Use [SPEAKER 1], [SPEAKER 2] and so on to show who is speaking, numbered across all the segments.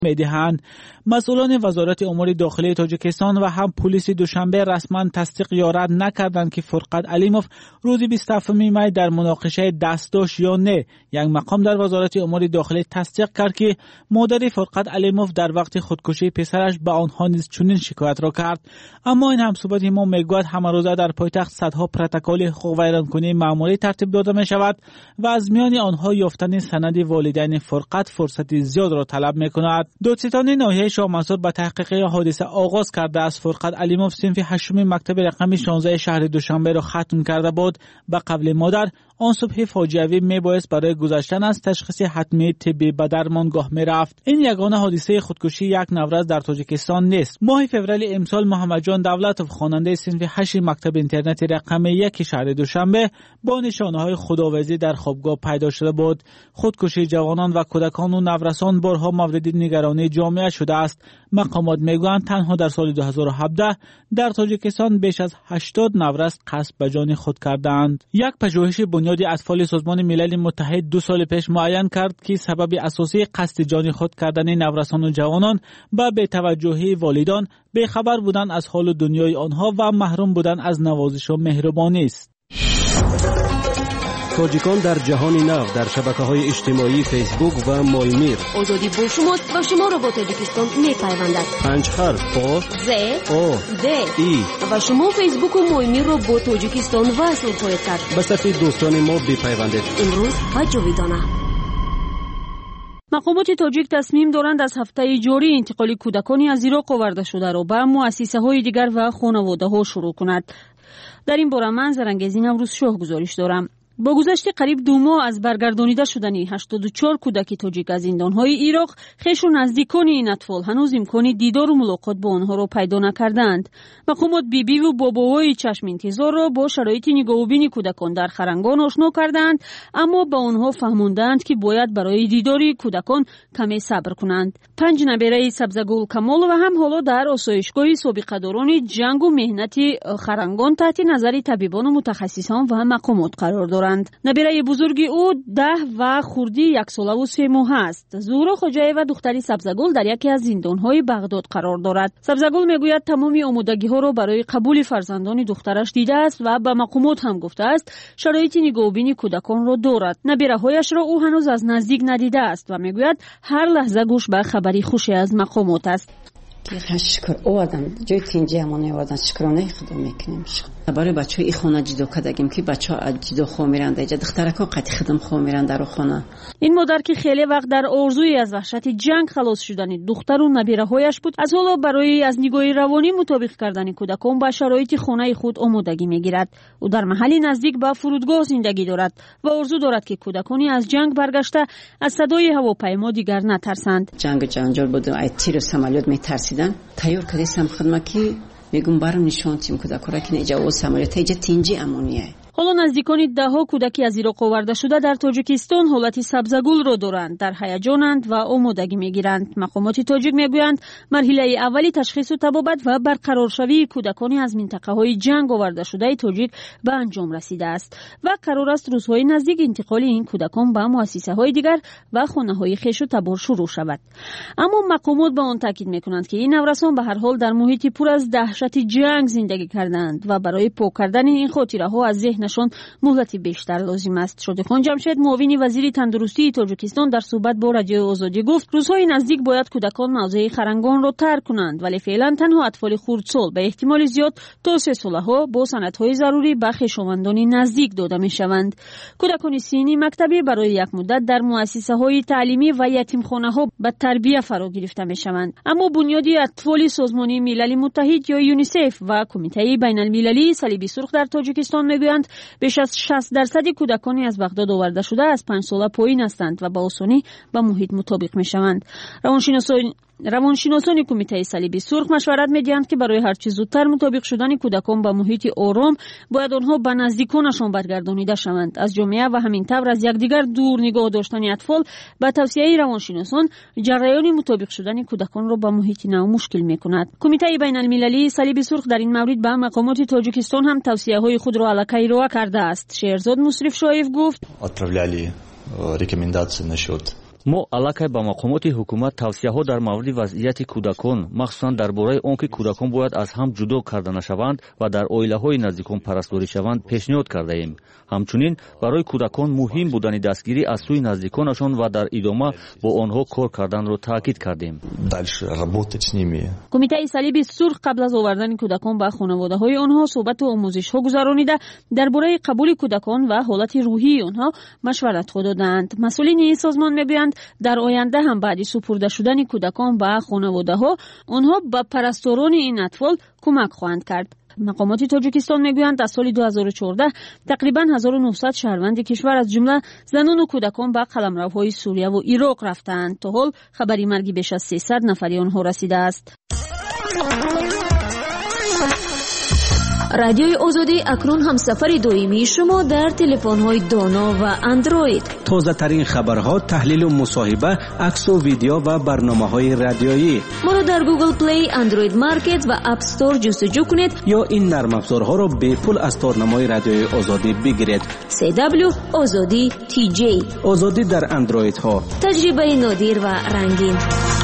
[SPEAKER 1] می‌دهند. مسئولان وزارت امور داخلی تاجیکستان و هم پلیس دوشنبه رسما تصدیق یا رد نکردند که فرقت علیموف روز 27 می در مناقشه دست داشت یا نه. یک مقام در وزارت امور داخلی تصدیق کرد که مادر فرقت علیموف در وقت خودکشی پسرش به آنها نیز چنین شکایت را کرد. اما این همصحبت ما میگوید همه روزه در پایتخت صدها پروتکل حقوق ویرانکنی معمولی ترتیب داده می شود و از میان آنها یافتن سند والدین فرقت فرصت زیاد را طلب می کند. دادستان ناحیه شاه منصور به تحقیق حادثه آغاز کرده است. فرقت علیموف صنف 8 مکتب رقم 16 شهر دوشنبه را ختم کرده بود. به قبل مادر آن صبح فاجعه‌ای میبایست برای گذشتن از تشخیص حتمی طبی به درمانگاه میرفت. این یگانه حادثه خودکشی یک نوروز در تاجیکستان نیست. ماه فوریه امسال محمد جان دولتوف خواننده صنف 8 مکتب اینترنت رقم 1 شهر دوشنبه با نشانه‌های خداویسی در خوابگاه پیدا شده بود. خودکشی جوانان و کودکان و نورسان بارها مورد نگرانی جامعه شده است. مقامات میگویند تنها در سال 2017 در تاجیکستان بیش از 80 نورس قصد به جان خود کردند. یک پژوهش بنیاد اطفال سازمان ملل متحد 2 سال پیش معین کرد که سبب اساسی قصد جان خود کردن نورسان و جوانان به بی‌توجهی والدان، بی‌خبر بودن از حال دنیای آنها و محروم بودن از نوازش و مهربانی است.
[SPEAKER 2] تاجیکان در جهان نو در شبکه‌های اجتماعی فیسبوک و مایمیر.
[SPEAKER 3] آزادی با شماست و شما را با تاجیکستان می‌پیوندد.
[SPEAKER 2] 5 حرف با
[SPEAKER 3] ز
[SPEAKER 2] او
[SPEAKER 3] د
[SPEAKER 2] ای
[SPEAKER 3] و شما فیسبوک و مایمیر را با تاجیکستان وصل خواهید کرد.
[SPEAKER 2] به صفحه دوستان ما بپیوندید.
[SPEAKER 3] امروز و جاویدانه. مقامات تاجیک تصمیم دارند از هفته جاری انتقال کودکانی از عراق آورده شده را به مؤسسه‌های دیگر و خانواده‌ها شروع کند. در این باره من زرنگزین امروز شاه گزارش دارم. با گذشت قریب 2 ماه از برگردانیده شدن 84 کودک تاجیک از زندان‌های عراق، خویش و نزدیکان این اطفال هنوز امکان دیدار و ملاقات با آنها را پیدا نکردند. مقامات بیبی و باباهای چشم انتظار را با شرایط نگاه و بین کودکان در خرنگان آشنا کردند، اما با آنها فهماندند که باید برای دیدار کودکان کمی صبر کنند. 5 نبیره سبزگل کمال و هم حالا در آسایشگاه سابقه‌داران جنگ و مهنت خرنگان تحت نظر طبیبان و متخصصان و مقامات قرار دارند. نبیره بزرگی او 10 و خردی 1 ساله و 3 ماه است. زهرا خجایی و دختری سبزگل در یکی از زندان‌های بغداد قرار دارد. سبزگل میگوید تمام آمادگی‌ها را برای قبول فرزندان دخترش دیده است و به مقامات هم گفته است شرایط نگاهبین کودکان را دارد. نبیره‌هایش را او هنوز از نزدیک ندیده است و میگوید هر لحظه گوش به خبری خوشی از مقامات است.
[SPEAKER 4] شکر او آدم جای تینجی همانه آدم شکرانه خدا میکنیم. برای بچه های خانه جدا کدگیم که بچه ها جدا خواه میرند اینجا دخترک ها قطعی خدم خواه میرند در خانه.
[SPEAKER 3] این مادر که خیلی وقت در آرزوی از وحشت جنگ خلاص شدن دختر و نبیره هایش بود، از حالا برای از نگاه روانی مطابق کردن کودکان با شرایط خانه خود آمادگی میگیرد. او در محلی نزدیک به فرودگاه زندگی دارد و آرزو دارد که کودکانی از جنگ برگشته از صدای هواپیما دیگر نترسند.
[SPEAKER 4] جنگ جنجال بود و تیر و سمالیات میترسیدن. تیار کردیم خدمتی میگم برام نشون تیم کودکورا که اینجا و سمالیات اینجا تینجی امونیه.
[SPEAKER 3] حالا نزدیکان 10 کودکی از عراق آورده شده در تاجیکستان حالت سبزگل را دارند، در هیجانند و آمادگی میگیرند. مقامات تاجیک میگویند مرحله اولی تشخیص و طبابت و برقرارشوی کودکانی از منطقه های جنگ آورده شده تاجیک به انجام رسیده است و قرار است روزهای نزدیک انتقال این کودکان به مؤسسه های دیگر و خانه های خویش و تبار شروع شود. اما مقامات به آن تاکید میکنند که این نورسان به هر حال در محیطی پر از دهشت جنگ زندگی کردند و برای پاک کردن این خاطره ها از نشون مهلتی بیشتر لازم است. شادیخان جمشید معاون وزیر تندرستی تاجیکستان در صحبت با رادیو آزادی گفت روزهای نزدیک باید کودکان موضع خرنگان را ترک کنند، ولی فعلا تنها اطفال خردسال به احتمال زیاد تا 3 ساله ها با سندهای ضروری به خویشاوندان نزدیک داده می شوند. کودکان سنی مکتبی برای یک مدت در مؤسسه های تعلیمی و یتیمخانه ها به تربیت فرا گرفته می شوند، اما بنیاد اطفال سازمان ملل متحد یا یونیسف و کمیته بین المللی صلیب سرخ در تاجیکستان میگویند بیش از 60% کودکانی از بغداد آورده شده از 5 ساله پایین هستند و با آسانی به محیط مطابق می شوند. روانشناسان کمیته صلیب سرخ مشورت می‌دهند که برای هر چه زودتر مطابق شدن کودکان به محیط آرام باید آنها به نزدیکانشان برگردانیده شوند. از جامعه و همین طور از یکدیگر دور نگاه داشتن اطفال به توصیه روانشناسان جریان مطابق شدن کودکان را به محیط نو مشکل می‌کند. کمیته بین المللی صلیب سرخ در این مورد به مقامات تاجیکستان هم توصیه‌های خود را الکی ارائه کرده است. شهرزاد مصرف شایف گفت:
[SPEAKER 5] отправляли рекомендации насчет мо аллакай ба мақомоти ҳукумат тавсияҳо дар мавриди вазъияти кӯдакон, махсусан дар бораи он ки кӯдакон бояд аз ҳам ҷудо карда нашаванд ва дар оилаҳои наздикон парастдорӣ шаванд пешниҳод кардаем. ҳамчунин барои кӯдакон муҳим будани дастгирӣ аз сӯи наздиконашон ва дар идома бо онҳо кор карданро таъкид кардем.
[SPEAKER 3] кумитаи салиби сурх қабл аз овардани кӯдакон ба хонаводаҳои онҳо суҳбату омӯзишҳо гузаронида дар бораи қабули кӯдакон ва ҳолати рӯҳии онҳо машваратҳо доданд. масъулини созмон мегӯянд дар оянда ҳам баъди супурда шудани кӯдакон ба хонаводаҳо онҳо ба парасторони ин атфол кӯмак хоҳанд кард. мақомоти тоҷикистон мегӯянд аз соли 2014 тақрибан 1900 шаҳрванди кишвар аз ҷумла занону кӯдакон ба қаламравҳои сурияву ироқ рафтаанд. то ҳол хабари марги беш аз 300 нафари онҳо расидааст.
[SPEAKER 6] радиои озодӣ акнун ҳамсафари доимии шумо дар телефонҳои доно ва андроид.
[SPEAKER 2] тозатарин хабарҳо, таҳлилу мусоҳиба, аксу видео ва барномаҳои радиоӣ.
[SPEAKER 6] моро дар Google Play, Android Market ва App Store ҷустуҷӯ кунед
[SPEAKER 2] ё ин нармафзорҳоро бепул аз торнамои радиои озодӣ бигиред.
[SPEAKER 6] CW Озодӣ TJ.
[SPEAKER 2] озодӣ дар андроидҳо.
[SPEAKER 6] таҷрибаи нодир ва рангин.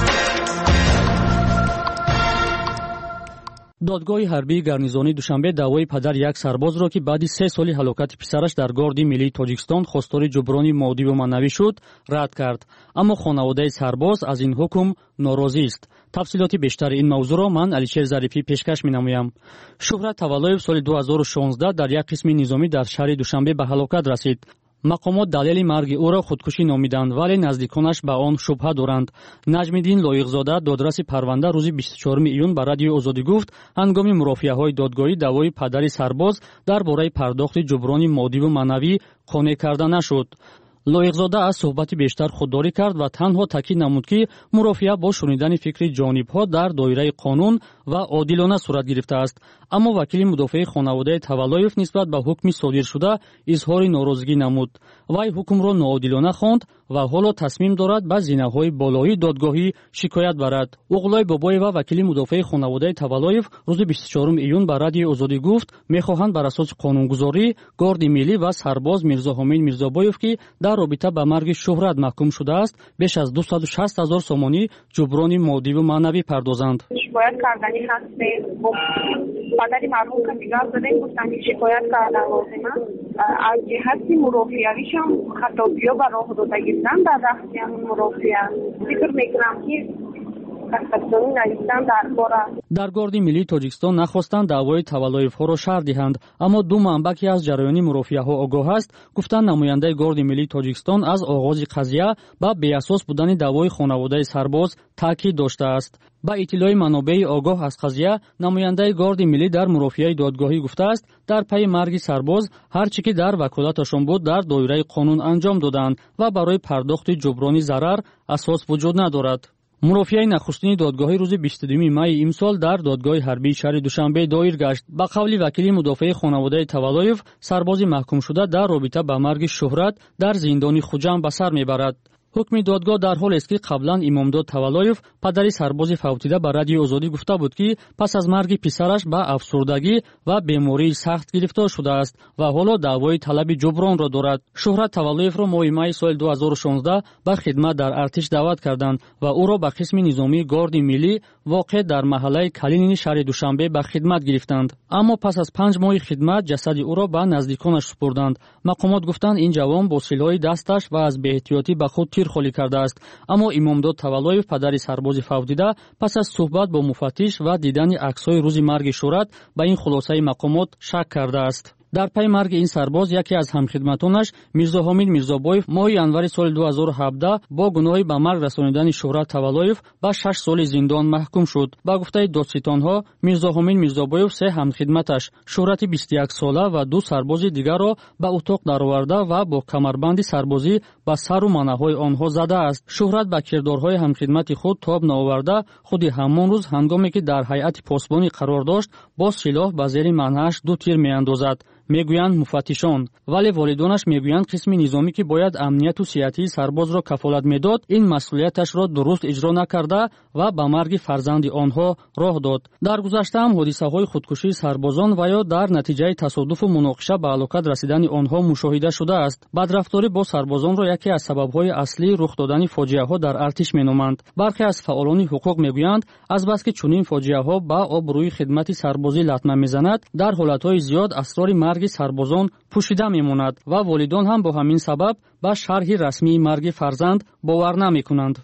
[SPEAKER 7] додгоҳи ҳарбии гарнизонии душанбе даъвои падари як сарбозро ки баъди 3 соли ҳалокати писараш дар горди миллии тоҷикистон хостори ҷуброни моддиву маънавӣ шуд, рад кард. аммо хонаводаи сарбоз аз ин ҳукм норозист. тафсилоти бештари ин мавзӯъро ман Алишер Зарифӣ пешкаш менамоям. Шӯҳрат Таваллоев соли 2016 дар як қисми низомӣ дар шаҳри Душанбе ба ҳалокат расид. мақомот далели марги ӯро худкушӣ номиданд, вале наздиконаш ба он шубҳа доранд. Наҷмиддин Лоиқзода, додраси парванда, рӯзи 24 июн ба радиои Озодӣ гуфт, ҳангоми мурофиаҳои додгоҳӣ даъвои падари сарбоз дар бораи пардохти ҷуброни моддиву маънавӣ қонеъ карда нашуд. лоиқзода аз суҳбати бештар худдорӣ кард ва танҳо таъкид намуд, ки мурофиа бо шунидани фикри ҷонибҳо дар доираи қонун ва одилона сурат гирифтааст. аммо вакили мудофиаи хонаводаи Таваллоев нисбат ба ҳукми содиршуда изҳори норозигӣ намуд. вай ҳукмро ноодилона хонд ва ҳоло тасмим дорад ба зинаҳои болоии додгоҳӣ шикоят барад. уғлои Бобоева, вакили мудофиаи хонаводаи Таваллоев, рӯзи 24 июн ба радиои Озодӣ гуфт, мехоҳанд бар асоси қонунгузорӣ горди миллӣ ва сарбоз Мирзоҳомид Мирзобоев, ки дар робита ба марги Шӯҳрат маҳкум шудааст, беш аз 260 000 сомонӣ ҷуброни моддиву маънавӣ пардозанд.
[SPEAKER 8] шикоят кардани ҳастем. падари марҳум ка нигоҳ задем, гуфтанд ки шикоят кардан лозим аст. аз ҷиҳати мурофиавишам хаттобиё ба роҳ дода гирдан дар рахти ҳамин мурофиа. фикр мекунам ки касбдорӣ навистан дар бора.
[SPEAKER 7] дар горди миллии тоҷикистон нахостанд даъвои Таваллоевҳоро шарҳ диҳанд, аммо ду манбаъ ки аз ҷараёни мурофиаҳо огоҳ аст, гуфтанд намояндаи горди миллии тоҷикистон аз оғози қазия ба беасос будани даъвои хонаводаи сарбоз таъкид доштааст. ба иттилои манобеи огоҳ аз қазия, намояндаи горди миллӣ дар мурофиаи додгоҳӣ гуфтааст, дар пайи марги сарбоз ҳар чӣ ки дар ваколаташон буд дар доираи қонун анҷом доданд ва барои пардохти ҷуброни зарар асос вуҷуд надорад. мурофиаи нахустини додгоҳӣ рӯзи 22 майи имсол дар додгоҳи ҳарбии шаҳри Душанбе доир гашт. ба қавли вакили мудофиаи хонаводаи Таваллоев, сарбози маҳкумшуда дар робита ба марги Шӯҳрат дар зиндони Хуҷанд ба сар мебарад. ҳукми додгоҳ дар ҳолест, ки қаблан Имомдод Таваллоев, падари сарбози фавтида, ба радиои Озодӣ гуфта буд, ки пас аз марги писараш ба афсурдагӣ ва бемории сахт гирифтор шудааст ва ҳоло даъвои талаби ҷубронро дорад. Шӯҳрат Таваллоевро моҳи майи соли 2016 ба хидмат дар артиш даъват карданд ва ӯро ба қисми низомии горди миллӣ воқеъ дар маҳаллаи Калинини шаҳри Душанбе ба хидмат гирифтанд. аммо пас аз 5 моҳи хидмат ҷасади ӯро ба наздиконаш супурданд. мақомот гуфтанд, ин ҷавон бо силҳои дасташ ва аз беэҳтиётӣ ба худ тир холӣ кардааст. аммо Имомдод Таваллоев, падари сарбози фавтида, пас аз суҳбат бо муфаттиш ва дидани аксҳои рӯзи марги Шӯҳрат ба ин хулосаи мақомот шак кардааст. дар пай марги ин сарбоз, яке аз ҳамхидматонаш, Мирзоҳомид Мирзобоев, моҳи январи соли 2017 бо гуноҳи ба марг расонидани Шӯҳрат Таваллоев ба 6 соли зиндон маҳкум шуд. ба гуфтаи додситонҳо, Мирзоҳомид Мирзобоев 3 ҳамхидматаш, Шӯҳрати 21 сола ва 2 сарбози дигарро ба утоқ дароварда ва бо камарбанди сарбозӣ ба сару маънаҳои онҳо задааст. Шӯҳрат ба кирдорҳои ҳамхидмати худ тоб наоварда, худи ҳамон рӯз ҳангоме ки дар ҳайати посбонӣ қарор дошт, бо силоҳ ба зери маънааш 2 тир меандозад. мегӯянд муфаттишон, вале волидонаш мегӯянд қисми низомӣ ки бояд амнияту сиҳатии сарбозро кафолат медод, ин масъулияташро дуруст иҷро накарда ва ба марги фарзанди онҳо роҳ дод. дар гузашта ҳам ҳодисаҳои худкушии сарбозон ва ё дар натиҷаи тасодуфу муноқиша ба ҳалокат расидани онҳо мушоҳида шудааст. бадрафторӣ бо сарбозонро яке аз сабабҳои аслии рух додани фоҷиаҳо дар артиш меноманд. бархе аз фаъолони ҳуқуқ мегӯянд, азбаски чунин фоҷиаҳо ба обрӯи хидмати сарбозӣ латма мезанад, дар ҳолатҳои зиёд асрори марги сарбозон пӯшида мемонад ва волидон ҳам бо ҳамин сабаб ба шарҳи расмии марги фарзанд бовар намекунанд.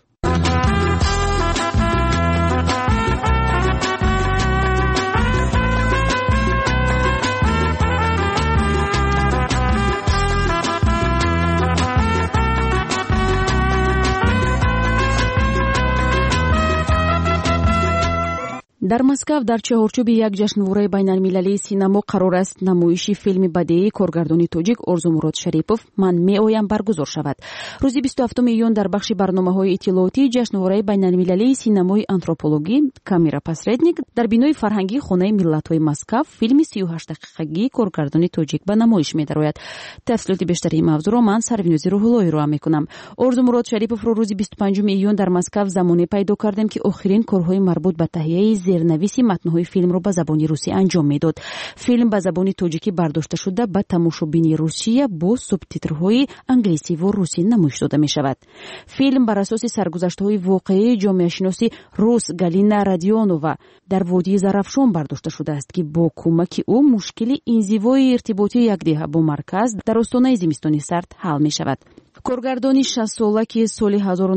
[SPEAKER 9] дар Москав дар чаҳорчӯби як ҷашнвораи байналмилалии синамо қарор аст намоиши филми бадеии коргардони тоҷик Орзумурод Шарипов «Ман меоям» баргузор шавад. рӯзи 27 июн дар бахши барномаҳои иттилоотии ҷашнвораи байналмилалии синамои антропологӣ «Камера посредник» дар бинои фарҳангии Хонаи миллатҳои Москав филми 38 дақиқагии коргардони тоҷик ба намоиш медарояд. тафсилоти бештари ин мавзӯъро ман Сарвинӯзи Рӯҳуллоҳӣ роа мекунам. Орзумурод Шариповро рӯзи 25 июн дар Москав замоне пайдо кардем ки охирин корҳои марбут ба таҳияи зернависи матнҳои филмро ба забони русӣ анҷом медод. Филм ба забони тоҷикӣ бардошта шуда ба тамошобини Русия бо субтитрҳои англисиву русӣ намоиш дода мешавад. Филм бар асоси саргузаштаҳои воқеии ҷомеашиноси рус Галина Родионова дар водии Зарафшон бардошта шудааст ки бо кӯмаки ӯ мушкили инзивои иртиботии якдиҳа бо марказ дар остонаи зимистони сард ҳал мешавад. коргардони 60-сола ки соли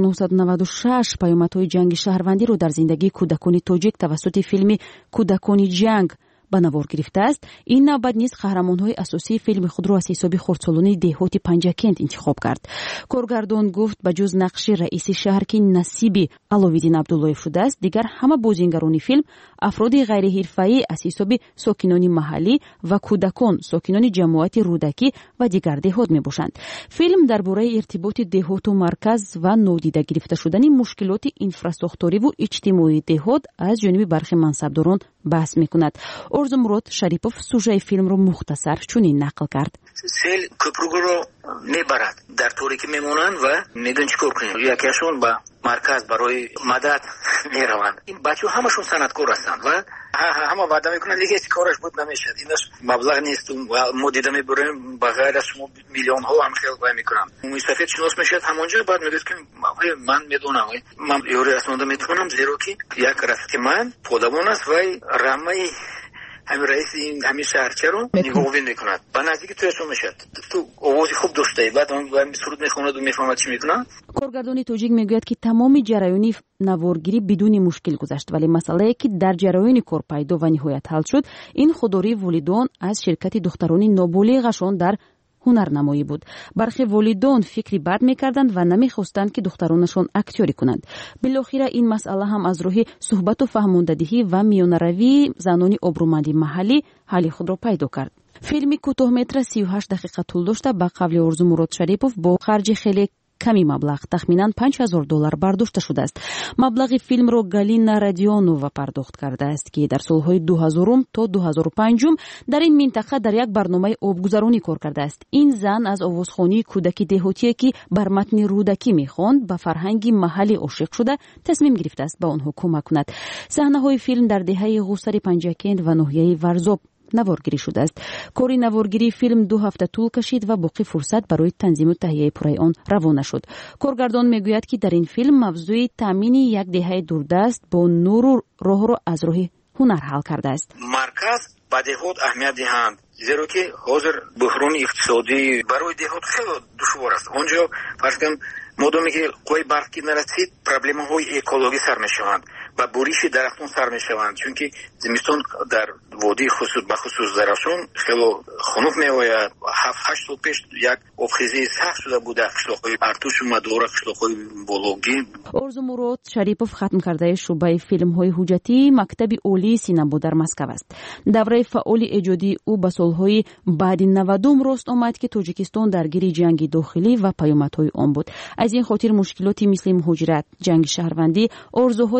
[SPEAKER 9] 1996 паёмадҳои ҷанги шаҳрвандиро дар зиндагии кӯдакони тоҷик тавассути филми «Кӯдакони ҷанг» ба навор гирифтааст, ин навбат низ қаҳрамонҳои асосии филми худро аз ҳисоби хурдсолони деҳоти Панҷакент интихоб кард. Коргардон гуфт ба ҷуз нақши раиси шаҳр ки насиби Аловиддин Абдуллоев шудааст, дигар ҳама бозингарони филм афроди ғайриҳирфаӣ аз ҳисоби сокинони маҳаллӣ ва кӯдакон, сокинони ҷамоати рӯдакӣ ва дигар деҳот мебошанд. Филм дар бораи иртиботи деҳоту марказ ва нодида гирифта шудани мушкилоти инфрасохториву иҷтимоии деҳот аз ҷониби бархи мансабдорон баҳс мекунад. Орзумурод Шарипов сужаи филмро мухтасар чунин нақл кард.
[SPEAKER 10] сел кӯпрукро мебарад, дар торикӣ мемонанд ва медон чӣ кор кунем. Якашон ба марказ барои мадад мераванд. ин бачаҳо ҳамашон санъаткор ҳастанд ва ҳама ваъда мекунанд, ҳеҷ кораш буд намешад. Инаш маблағ нест, мо дида мебурем ба ғайр аз шумо миллионҳо ҳам хел вай мекунам. Умумисафед шинос мешавад ҳамонҷо, баъд мегӯяд ки ман медонам, ман ёре расонда метавонам, зеро ки як рафиқи ман подабон аст, вай рамаи ҳамин раиси ҳамин шаҳрчаро нигоҳубин мекунад. ба наздики ту яшон мешавад. ту овози хуб доштай, баъд суруд мехонаду мефаҳмад чӣ мекунад.
[SPEAKER 9] коргардони тоҷик мегӯяд ки тамоми ҷараёни наворгирӣ бидуни мушкил гузашт, вале масъалае ки дар ҷараёни кор пайдо ва ниҳоят ҳал шуд, ин худории волидон аз ширкати духтарони ноболиғашон дар ҳунарнамоӣ буд. бархе волидон фикри бад мекарданд ва намехостанд ки духтаронашон актёрӣ кунанд. билохира ин масъала ҳам аз роҳи суҳбату фаҳмондадиҳӣ ва миёнаравии занони обрӯманди маҳаллӣ ҳалли худро пайдо кард. филми кӯтоҳметра 38 дақиқа тӯл дошта, ба қавли Орзумурод Шарипов бо харҷи хеле ками маблағ, тахминан $5000 бардошта шудааст. маблағи филмро Галина Родионова пардохт кардааст, ки дар солҳои 2000 то 2005 дар ин минтақа дар як барномаи обгузаронӣ кор кардааст. ин зан аз овозхонии кӯдаки деҳотие ки бар матни рӯдакӣ мехонд, ба фарҳанги маҳаллӣ ошиқ шуда тасмим гирифтааст ба онҳо кӯмак кунад. саҳнаҳои филм дар деҳаи ғусари Панҷакент ва ноҳияи Варзоб наворгирӣ шудааст. кори наворгирии филм 2 ҳафта тӯл кашид ва боқӣ фурсат барои танзиму таҳияи пурраи он равона шуд. коргардон мегӯяд ки дар ин филм мавзӯи таъмини як деҳаи дурдаст бо нуру роҳро аз роҳи ҳунар ҳал кардааст.
[SPEAKER 10] марказ ба деҳот аҳамият диҳанд, зеро ки ҳозир буҳрони иқтисодӣ барои деҳот хеле душвор аст. онҷо фарз кунем модоме ки қои барқ ки нарасид, проблемаҳои экологӣ сар мешаванд ва буриши дарахтон сар мешаванд, чунки зимистон дар водии бахусус Зарафшон хеле хунук меояд. 7-8 сол пеш як обхезии сахт шуда буда қишлоқҳои Артушу Мадора, қишлоқҳои Бологӣ.
[SPEAKER 9] Орзумурод Шарипов хатм кардаи шӯъбаи филмҳои ҳуҷҷатии Мактаби олии синамо дар Москав аст. давраи фаъоли эҷодии ӯ ба солҳои баъди 90 рост омад ки Тоҷикистон даргири ҷанги дохилӣ ва паёмадҳои он буд. аз ин хотир мушкилоти мисли муҳоҷират, ҷанги шаҳрвандӣ, орзуҳои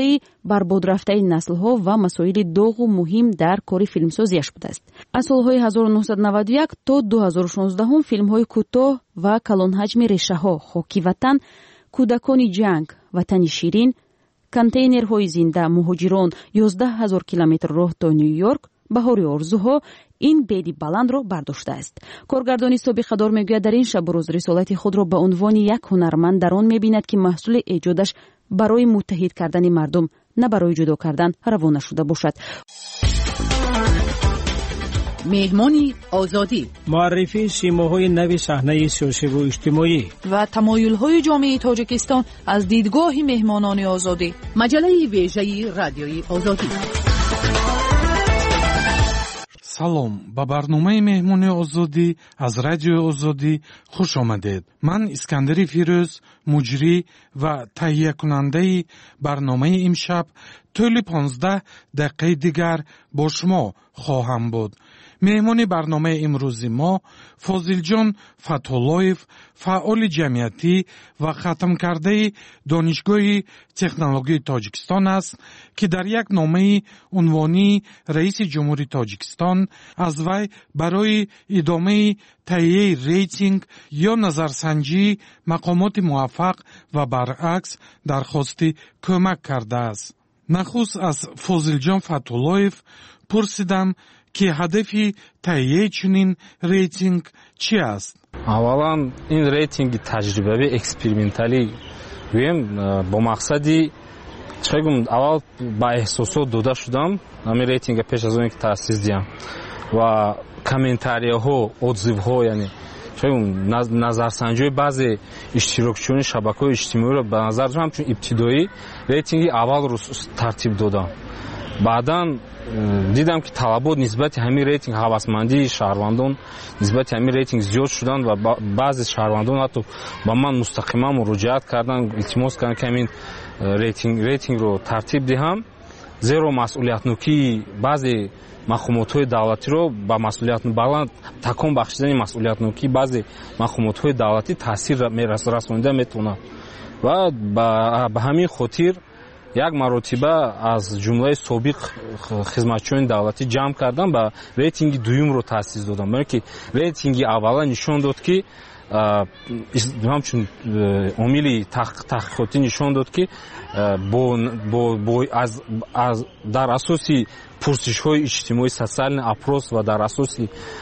[SPEAKER 9] барбодрафтаи наслҳо ва масоили доғу муҳим дар кори филмсозиаш будааст. Аз солҳои 1991 то 2016 филмҳои кӯтоҳ ва калонҳаҷми решаҳо, хоки ватан, кӯдакони ҷанг, ватани ширин, контейнерҳои зинда, муҳоҷирон, 11000 километр роҳ то Нью-Йорк, баҳори орзуҳо ин беди баландро бардоштааст. Коргардони собиқадор мегӯяд, дар ин шабу рӯз рисолати худро ба унвони як ҳунарманд дар он мебинад, ки маҳсули эҷодаш барои муттаҳид кардани мардум, на барои ҷудо кардан равона шуда бошад.
[SPEAKER 11] меҳмони озодӣ,
[SPEAKER 2] муаррифии симоҳои нави саҳнаи сиёсиву иҷтимоӣ
[SPEAKER 11] ва тамоюлҳои ҷомеаи тоҷикистон аз дидгоҳи меҳмонони озодӣ. маҷалаи вежаи радиои озодӣ.
[SPEAKER 12] салом, ба барномаи меҳмони озодӣ аз радиои озодӣ хуш омадед. ман искандари фирӯз, муҷрӣ ва таҳиякунандаи барномаи имшаб тӯли 15 дақиқаи дигар бо шумо хоҳам буд. меҳмони барномаи имрӯзи мо Фозилҷон Фатҳуллоев, фаъоли ҷамъиятӣ ва хатмкардаи Донишгоҳи технологияи Тоҷикистон аст, ки дар як номаи унвонии раиси ҷумҳури Тоҷикистон аз вай барои идомаи таҳияи рейтинг ё назарсанҷии мақомоти муваффақ ва баръакс дархости кӯмак кардааст. нахуст аз Фозилҷон Фатҳуллоев пурсидам, ки ҳадафи таҳияи чунин рейтинг чӣ аст?
[SPEAKER 13] аввалан ин рейтинги таҷрибавӣ эксперименталӣ гӯем бо мақсади чӣ гум аввал ба эҳсосот дода шудам ҳамин рейтинга пеш аз оне ки таъсис диҳам ва комментарияҳо, отзивҳо, яъне чӣ гум назарсанҷиҳои баъзе иштирокчиёни шабакаҳои иҷтимоиро ба назар ҳамчун ибтидоӣ рейтинги аввалро тартиб додам. баъдан дидам ки талабот нисбати ҳамин рейтинг, ҳавасмандии шаҳрвандон нисбати ҳамин рейтинг зиёд шудан ва баъзе шаҳрвандон ҳатто ба ман мустақиман муроҷиат кардан, илтимос кардан ки ҳамин рейтингро тартиб диҳам, зеро масъулиятнокии баъзе мақомотҳои давлатиро ба масъулиятно баланд такон бахшидани масъулиятнокии баъзе мақомотҳои давлатӣ таъсир расонида метавонад ва ба ҳамин хотир як маротиба аз ҷумлаи собиқ хизматчиёни давлатӣ ҷамъ кардам ба рейтинги дуюмро таъсис додам. барои ки рейтинги аввала нишон дод ки ҳамчун омили таҳқиқотӣ нишон дод ки дар асоси пурсишҳои иҷтимоӣ, социальный опрос ва дар асоси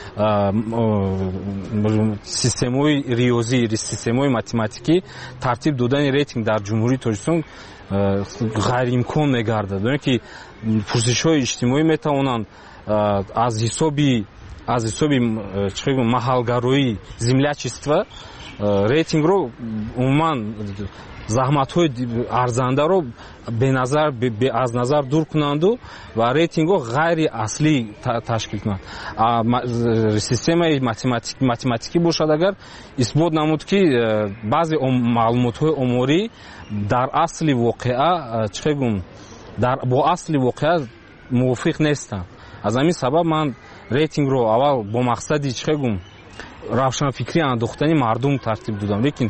[SPEAKER 13] системаҳои риёзӣ, системаҳои математикӣ тартиб додани рейтинг дар ҷумҳурии Тоҷикистон ғайриимкон мегардад. барои ки пурсишҳои иҷтимоӣ метавонанд аз ҳисоби маҳалгароӣ, землячества рейтингро умуман заҳматҳои арзандаро аз назар дур кунанду ва рейтингҳо ғайри аслӣ ташкил кунанд. системаи математикӣ бошад, агар исбот намуд ки баъзе маълумотҳои оморӣ дар асли воқеа бо асли воқеа мувофиқ нестанд. аз ҳамин сабаб ман рейтингро аввал бо мақсади равшанфикрӣ андохтани мардум тартиб додам, лекин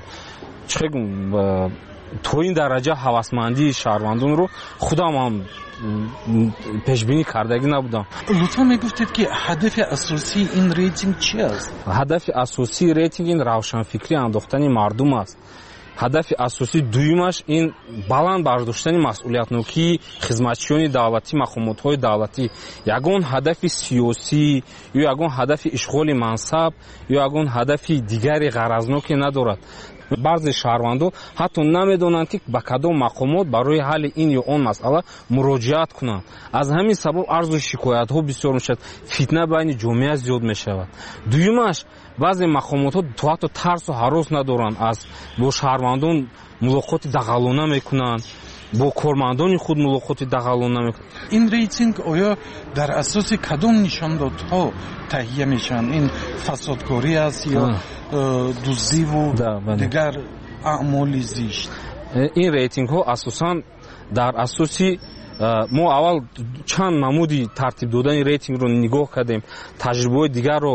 [SPEAKER 13] то ин дараҷа ҳавасмандии шаҳрвандонро худам ҳам пешбинӣ кардагӣ набудам.
[SPEAKER 12] лутфан мегуфтед ки ҳадафи асосии ин рейтинг чӣ аст?
[SPEAKER 13] ҳадафи асосии рейтинг ин равшанфикрӣ андохтани мардум аст. ҳадафи асосии дуюмаш ин баланд бардоштани масъулиятнокии хизматчиёни давлатӣ, мақомотҳои давлатӣ. ягон ҳадафи сиёсӣ ё ягон ҳадафи ишғоли мансаб ё ягон ҳадафи дигари ғаразноке надорад. баъзе шаҳрвандон ҳатто намедонанд ки ба кадом мақомот барои ҳалли ин ё он масъала муроҷиат кунанд. аз ҳамин сабаб арзу шикоятҳо бисёр мешавад, фитна байни ҷомеа зиёд мешавад. дуюмаш, баъзе мақомотҳо то ҳатто тарсу ҳарос надоранд, аз бо шаҳрвандон мулоқоти дағалона мекунанд, бо кормандони худ мулоқоти дағалона мекунанд.
[SPEAKER 12] ин рейтинг оё дар асоси кадом нишондодҳо таҳия мешаванд? ин фасодкорӣ аст ё дуздиву дигар аъмоли зишт?
[SPEAKER 13] ин рейтингҳо асосан дар асоси мо аввал чанд намуди тартиб додани рейтингро нигоҳ кардем, таҷрибаҳои дигарро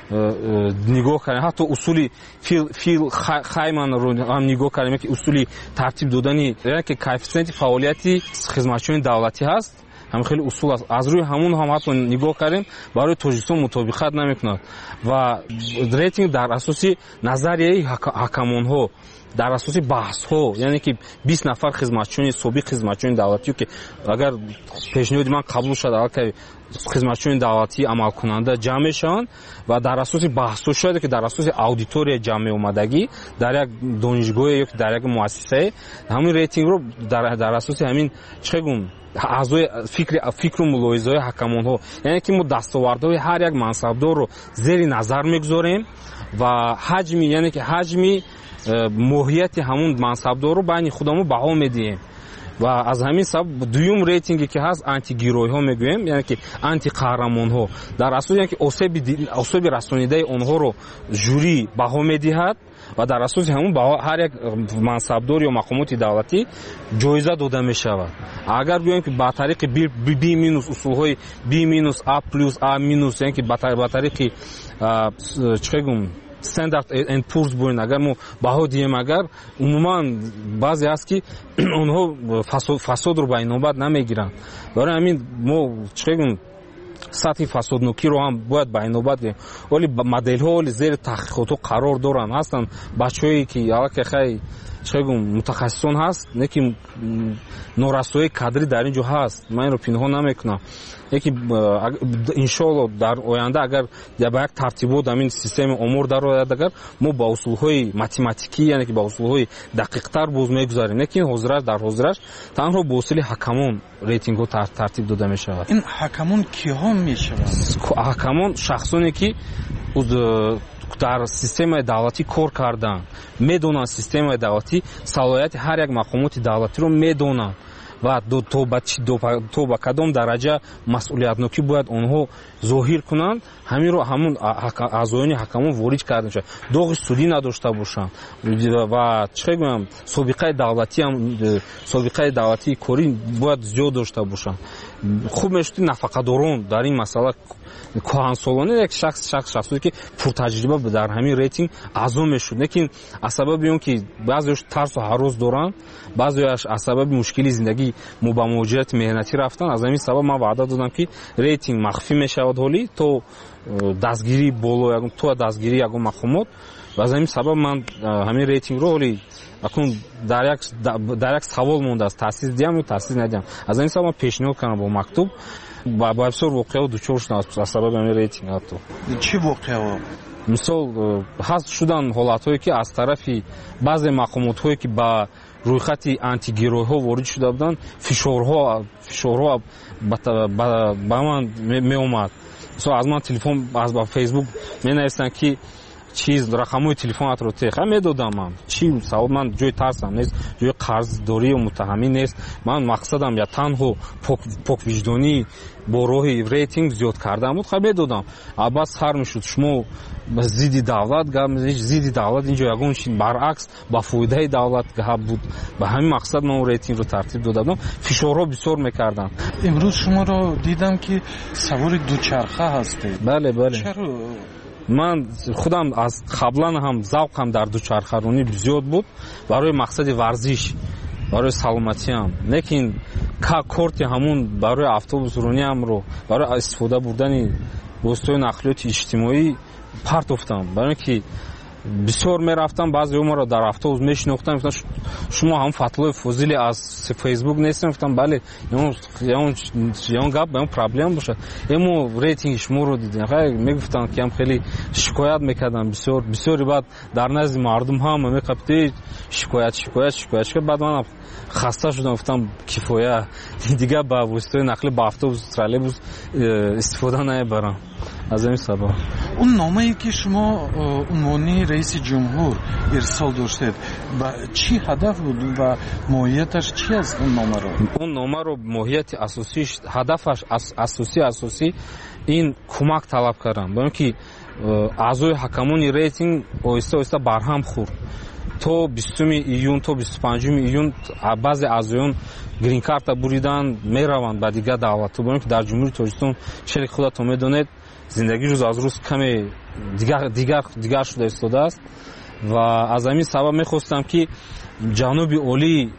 [SPEAKER 13] нигоҳ кардем, ҳатто усули фил хайманро ҳам нигоҳ кардем ки усули тартиб додани яке коэффициенти фаъолияти хизматчиёни давлатӣ ҳаст. ҳам хеле усул аст. Аз рӯи ҳамун ҳам ҳатто нигоҳ кардем, барои Тоҷикистон мутобиқат намекунад ва рейтинг дар асоси назарияи ҳакамонҳо, дар асоси баҳсҳо, яъне ки 20 нафар хизматчиёни собиқ хизматчиёни давлатӣ ки агар пешниҳоди ман қабул шуда алки хизматчиёни давлатӣ амалкунанда ҷамъ мешаванд ва дар асоси баҳсҳо шояд ки дар асоси аудитория ҷамъ меомадагӣ дар як донишгоҳе ё дар як муассисае ҳамин рейтингро дар асоси ҳамин чӣ гум аъзои фикру мулоҳизаҳои ҳакамонҳо, яъне ки мо дастовардҳои ҳар як мансабдорро зери назар мегузорем ва ҳаҷми, яъне ки ҳаҷми моҳияти ҳамун мансабдорро байни худамон баҳо медиҳем. ва аз ҳамин сабаб дуюм рейтинге ки ҳаст антигиройҳо мегӯем, яъне ки антиқаҳрамонҳо, дар асоси яъне ки осеби расонидаи онҳоро жюри баҳо медиҳад ва дар асоси ҳамун баҳо ҳар як мансабдор ё мақомоти давлатӣ ҷоиза дода мешавад. Агар гӯем ки ба тариқи B- усулҳои B- A+, A-, яъне ки ба тариқи чӣ гум Standard and Poor's бӯин, агар мо баҳо диҳем, агар умуман баъзе ҳаст ки онҳо фасодро ба инобат намегиранд. Барои ҳамин мо чӣ гум сатҳи фасоднокиро ҳам бояд ба инобат гирем. Оли моделҳо оли зери таҳқиқотҳо қарор доранд. Ҳастанд бачаҳое ки аллакай хай чӣ гум мутахассисон ҳаст, не ки норасоии кадрӣ дар ин ҷо ҳаст. Ман инро пинҳон намекунам. Яки иншоалло дар оянда агар ба як тартибот ҳамин системаи омор дарояд, агар мо ба усулҳои математикӣ, яъне ки ба усулҳои дақиқтар боз мегузарем, не ки дар ҳозираш танҳо бо усули ҳакамон рейтингҳо тартиб дода мешавад.
[SPEAKER 12] ин ҳакамон киҳо мешаванд?
[SPEAKER 13] ҳакамон шахсоне ки дар системаи давлатӣ кор кардан, медонанд системаи давлатӣ салоҳияти ҳар як мақомоти давлатиро медонанд ва то ба кадом дараҷа масъулиятнокӣ бояд онҳо зоҳир кунанд, ҳаминро ҳамун аъзоёни ҳакамон ворид карда мешавад. доғи судӣ надошта бошанд ва чӣ гӯям собиқаи давлатии корӣ бояд зиёд дошта бошанд. хуб мешуд нафақадорон дар ин масъала коҳансолона як шахсе ки пуртаҷриба дар ҳамин рейтинг аъзо мешуд, лекин аз сабаби он ки баъзеаш тарсу ҳарос доранд, баъзеаш аз сабаби мушкили зиндагӣ мо ба муҳоҷирати меҳнатӣ рафтанд. Аз ҳамин сабаб ман ваъда додам ки рейтинг махфӣ мешавад ҳолӣ то дастгирӣ боло то дастгирӣ ягон мақомот. ва аз ҳамин сабаб ман ҳамин рейтингро ҳолӣ акун дар як савол мондааст, таъсис диҳам ё таъсис надиҳам. аз ҳамин сабаб ман пешниҳод кардам бо мактуб ба бисёр воқеаҳо дучор шудам аз сабаби ҳамин рейтинг. ҳатто
[SPEAKER 12] чӣ воқеаҳо?
[SPEAKER 13] мисол ҳаст шудан ҳолатҳое ки аз тарафи баъзе мақомотҳое ки ба рӯйхати антигиройҳо ворид шуда буданд, фишорҳо ба ман меомад. мисол аз ман телефон ба фейсбук менависанд ки чиз рақамҳои телефонатро тех медодам. ман чӣ савол, ман ҷои тарсам нест, ҷои қарздорӣ ё муттаҳамӣ нест. ман мақсадам я танҳо поквиҷдонӣ бо роҳи рейтинг зиёд кардан буд, медодам. албат сар мешуд шумо зидди давлат гап зидди давлат, инҷо ягон чи баръакс ба фоидаи давлат гап буд. ба ҳамин мақсад ман рейтингро тартиб дода будам. фишорҳо бисёр мекарданд.
[SPEAKER 12] имрӯз шуморо дидам ки савори дучарха ҳастед.
[SPEAKER 13] бале
[SPEAKER 12] чаро?
[SPEAKER 13] ман худам аз қаблан ҳам завқам дар дучархаронӣ зиёд буд барои мақсади варзиш, барои саломатиам, лекин корти ҳамун барои автобусрониамро барои истифода бурдани воситаҳои нақлиёти иҷтимоӣ партофтам. барои ки бисёр мерафтам, баъзеҳо маро дар автобус мешинохтанд, гуфтанд шумо ҳам Фатлои Фозили аз фейсбук нестем? гуфтам бале, ягон гап, ягон проблема бошад, эмо рейтинги шуморо дидем. мегуфтанд ки ҳам хеле шикоят мекардам, бисёри баъд дар назди мардум ҳам меқабти шикоят. баъд манам хаста шудам, гуфтам кифоя, дигар ба воситаҳои нақлӣ ба автобус, троллейбус истифода намебарам. аз ин сабаб
[SPEAKER 12] اون نامه‌ای که شما عنوانی رئیس جمهور ارسال داشتید با چی هدف بود و ماهیتش چی است اون نامه رو؟
[SPEAKER 13] اون نامه رو ماهیت اساسیش، هدفش اساسی این کمک طلب کردن، برای که اعضای حکمانی ریتینگ آهسته آهسته برهم خورد то 20 июн то 25 июн баъзе аъзоён грин карта буридан мераванд ба дигар давлатҳо, бо ин ки дар ҷумҳурии Тоҷикистон чели худатон медонед зиндагӣ рӯз аз рӯз каме дигар шуда истодааст ва аз ҳамин сабаб мехостам ки ҷаноби олӣ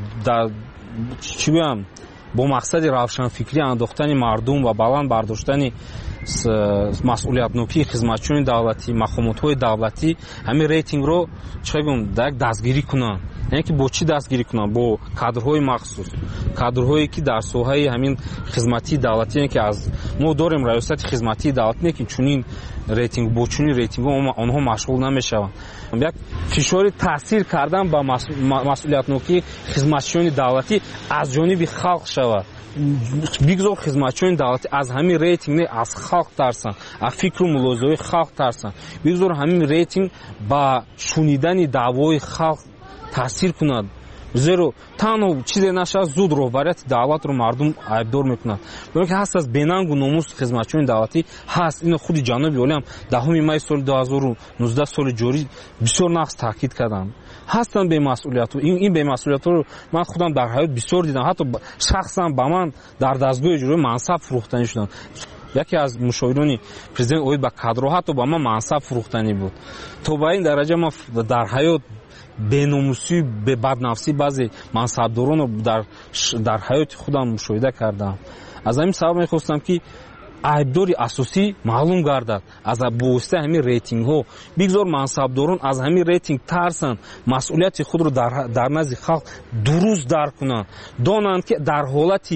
[SPEAKER 13] чӣ гӯям бо мақсади равшанфикрӣ андохтани мардум ва баланд бардоштани масъулиятнокии хизматчиёни давлатӣ, мақомотҳои давлатӣ ҳамин рейтингро чӣ гӯям дастгирӣ кунанд. яъне ки бо чӣ дастгирӣ кунанд? Бо кадрҳои махсус, кадрҳое ки дар соҳаи ҳамин хизматии давлатӣ, яъне ки аз мо дорем раёсати хизматии давлатӣ, не ки чунин рейтинг бо чунин рейтингҳо онҳо машғул намешаванд. як фишори таъсир кардан ба масъулиятнокии хизматчиёни давлатӣ аз ҷониби халқ шавад. бигзор хизматчиёни давлатӣ аз ҳамин рейтинг не аз халқ тарсанд, аз фикру мулозаҳои халқ тарсанд. бигзор ҳамин рейтинг ба шунидани даъвои халқ таъсир кунад. зеро танҳо чизе нашавад зуд роҳбарияти давлатро мардум айбдор мекунад. бо ки ҳаст аз бенангу номус хизматчиёни давлатӣ ҳаст. ино худи ҷаноби олӣ ам 10 майи соли 2019 соли ҷорӣ бисёр нақс таъкид карданд. ҳастанд бемасъулиятҳо. ин бемасъулиятҳоро ман худам дар ҳаёт бисёр дидам. ҳатто шахсан ба ман дар дастгоҳи иҷроӣ мансаб фурӯхтанӣ шуданд. яке аз мушовирони президент оид ба кадро ҳатто ба ман мансаб фурӯхтанӣ буд. то ба ин дараҷа ман дар ҳаёт беномусӣ баднафсӣ баъзе мансабдоронро дар ҳаёти худам мушоҳида кардам. аз ҳамин сабаб мехостам ки айбдори асосӣ маълум гардад аз бовоситаи ҳамин рейтингҳо. бигзор мансабдорон аз ҳамин рейтинг тарсанд, масъулияти худро дар назди халқ дуруст дарк кунанд, донанд ки дар ҳолати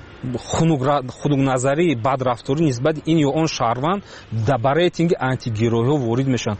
[SPEAKER 13] хунукназарии бадрафторӣ нисбати ин ё он шаҳрванд ба рейтинги антигероиҳо ворид мешаванд.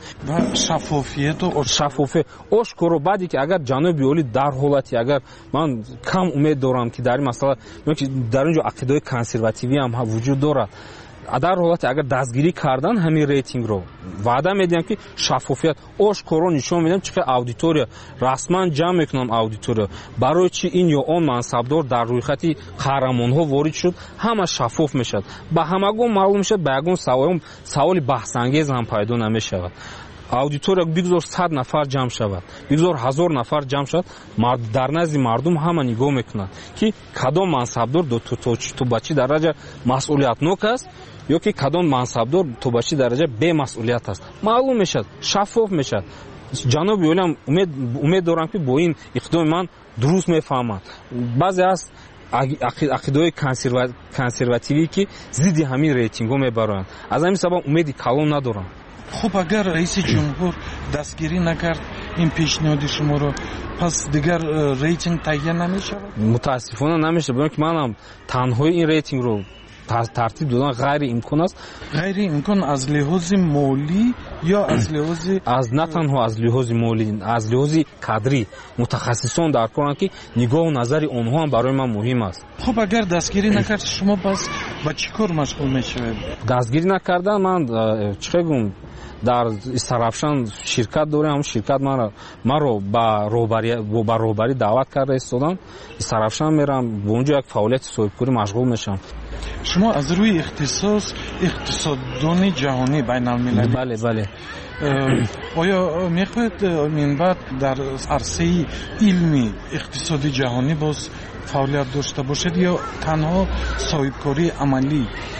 [SPEAKER 13] шаффофият ошкоро баъде ки агар ҷаноби олӣ дар ҳолати агар ман кам умед дорам ки дар ин масъала дар инҷо ақидаҳои консервативӣ ҳам вуҷуд дорад. дар ҳолати агар дастгирӣ кардан ҳамин рейтингро ваъда медиҳам ки шаффофият ошкоро нишон медиҳам чӣ қадр аудитория расман ҷамъ мекунам аудитория барои чӣ ин ё он мансабдор дар рӯйхати қаҳрамонҳо ворид шуд. ҳама шаффоф мешавад, ба ҳамагон маълум мешавад, ба ягон саволи баҳсангез ҳам пайдо намешавад. аудитория бигзор 100 нафар ҷамъ шавад, бигзор 1000 нафар ҷамъ шавад, дар назди мардум ҳама нигоҳ мекунад ки кадом мансабдор то ба чӣ дараҷа масъулиятнок аст ё ки кадом мансабдор то ба чӣ дараҷа бемасъулият аст. маълум мешавад, шаффоф мешавад. ҷаноби олиам умед дорам ки бо ин иқтидоми ман дуруст мефаҳманд. баъзе аст ақидаҳои консервативӣ ки зидди ҳамин рейтингҳо мебароянд. аз ҳамин сабаб умеди калон надорам.
[SPEAKER 12] хуб агар раиси ҷумҳур дастгирӣ накард ин пешниҳоди шуморо, пас дигар рейтинг таҳия намешавад?
[SPEAKER 13] мутаассифона намешавад, бо ин ки манам танҳои ин рейтингро тартиб додан ғайриимкон аст.
[SPEAKER 12] ғайриимкон аз лиҳози молӣ ё аз лиҳози
[SPEAKER 13] не танҳо аз лиҳози молӣ, аз лиҳози кадрӣ мутахассисон дар коранд ки нигоҳу назари онҳо ҳам барои ман муҳим аст.
[SPEAKER 12] хуб агар дастгирӣ накард шумо пас ба чӣ кор машғул мешавед?
[SPEAKER 13] дастгирӣ накардан ман чӣ гӯям дар Истарафшан ширкат дорем. ҳамун ширкат маро ба роҳбарӣ даъват карда истодам. Истарафшан мерам, бо онҷо як фаъолияти соҳибкорӣ машғул мешавам.
[SPEAKER 12] шумо аз рӯи ихтисос иқтисоддони ҷаҳонӣ байналмилалӣ.
[SPEAKER 13] бале.
[SPEAKER 12] оё мехоҳед минбаъд дар арсаи илми иқтисоди ҷаҳонӣ боз фаъолият дошта бошед ё танҳо соҳибкории амалӣ?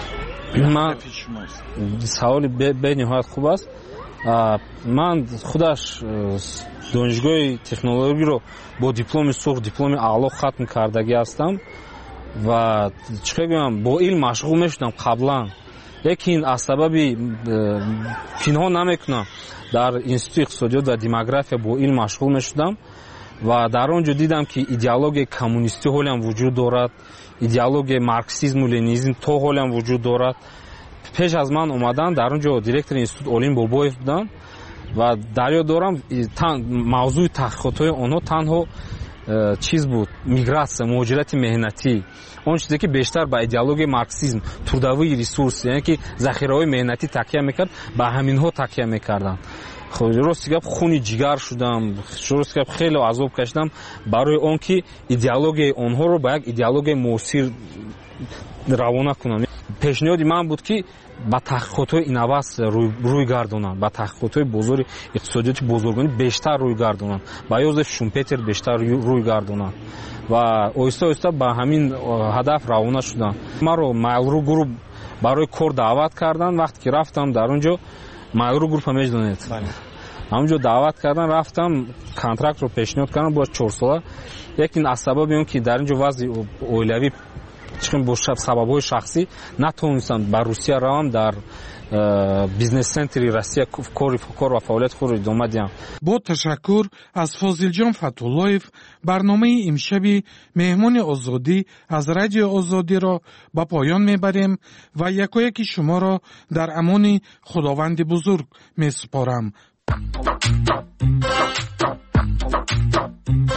[SPEAKER 13] саволи бениҳоят хуб аст. ман худаш донишгоҳи технологиро бо дипломи сурх, дипломи аъло хатм кардагӣ ҳастам ва чӣ гӯям бо илм машғул мешудам қаблан, лекин аз сабаби пинҳон намекунам дар институти иқтисодиёт ва демография бо илм машғул мешудам ва дар он ҷо дидам ки идеологияи коммунистӣ ҳолиам вуҷуд дорад, идеологияи марксизму ленинизм то ҳолиам вуҷуд дорад. пеш аз ман омадан дар он ҷо директори институт Олим Бобоев будам ва дар ёд дорам мавзӯи таҳқиқотҳои онҳо танҳо чиз буд, миграция, муҳоҷирати меҳнатӣ, он чизе ки бештар ба идеологияи марксизм, трудовии ресурс, яъне ки захираҳои меҳнатӣ такя мекард, ба ҳаминҳо такя мекарданд. рости гап хуни ҷигар шудам, рости гап хеле азоб кашидам барои он ки идеологияи онҳоро ба як идеологияи муосир равона кунам. пешниҳоди ман буд ки ба таҳқиқотҳои инаваст рӯй гардонанд, ба таҳқиқотҳои бозори иқтисодиёти бозоргонӣ бештар рӯй гардонанд, ба Йозеф Шумпетер бештар рӯй гардонанд ва оҳиста оҳиста ба ҳамин ҳадаф равона шуданд. маро Mail.ru Group барои кор даъват карданд. вақте ки рафтам дар он ҷо, Mail.ru Group меҷдонед, ҳамонҷо даъват кардан, рафтам контрактро пешниҳод кардам бо 4 сола. Лекин аз сабаби он ки дар ин ҷо вазъи оилавӣ бо сабабҳои шахсӣ натонистам ба Русия равам, дар бизнес центри Россия кор ва фаъолияти худро идома диҳам.
[SPEAKER 12] бо ташаккур аз Фозилҷон Фатуллоев барномаи имшаби меҳмони озодӣ аз радиои озодиро ба поён мебарем ва якояки шуморо дар амони худованди бузург месупорам.